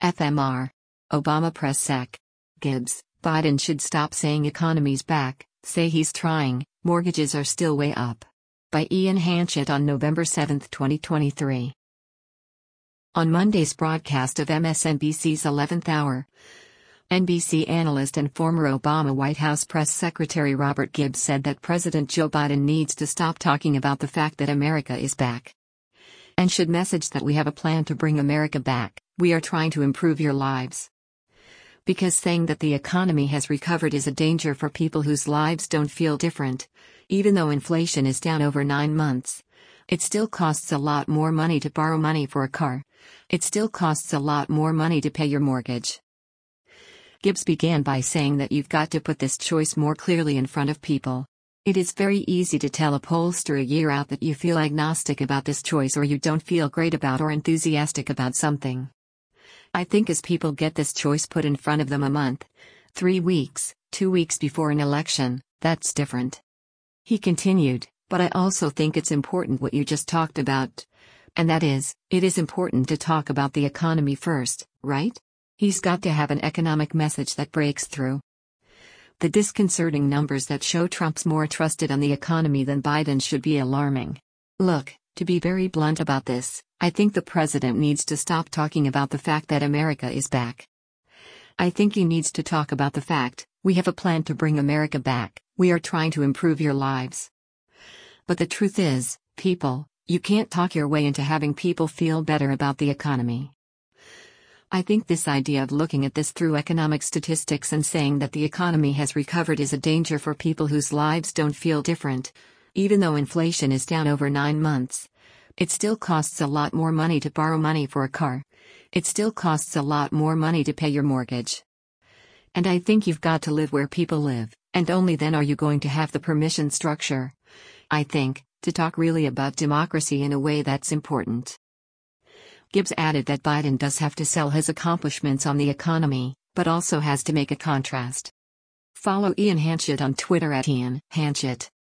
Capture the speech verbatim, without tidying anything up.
F M R. Obama Press Sec. Gibbs, Biden should stop saying economy's back, say he's trying, mortgages are still way up. By Ian Hanchett on November seventh, twenty twenty-three. On Monday's broadcast of M S N B C's eleventh Hour, N B C analyst and former Obama White House press secretary Robert Gibbs said that President Joe Biden needs to stop talking about the fact that America is back, and should message that we have a plan to bring America back. We are trying to improve your lives. Because saying that the economy has recovered is a danger for people whose lives don't feel different. Even though inflation is down over nine months, it still costs a lot more money to borrow money for a car. It still costs a lot more money to pay your mortgage. Gibbs began by saying that you've got to put this choice more clearly in front of people. It is very easy to tell a pollster a year out that you feel agnostic about this choice or you don't feel great about or enthusiastic about something. I think as people get this choice put in front of them a month, three weeks, two weeks before an election, that's different. He continued, but I also think it's important what you just talked about. And that is, it is important to talk about the economy first, right? He's got to have an economic message that breaks through. The disconcerting numbers that show Trump's more trusted on the economy than Biden should be alarming. Look, to be very blunt about this, I think the president needs to stop talking about the fact that America is back. I think he needs to talk about the fact, we have a plan to bring America back, we are trying to improve your lives. But the truth is, people, you can't talk your way into having people feel better about the economy. I think this idea of looking at this through economic statistics and saying that the economy has recovered is a danger for people whose lives don't feel different. Even though inflation is down over nine months, it still costs a lot more money to borrow money for a car. It still costs a lot more money to pay your mortgage. And I think you've got to live where people live, and only then are you going to have the permission structure, I think, to talk really about democracy in a way that's important. Gibbs added that Biden does have to sell his accomplishments on the economy, but also has to make a contrast. Follow Ian Hanchett on Twitter at Ian Hanchett.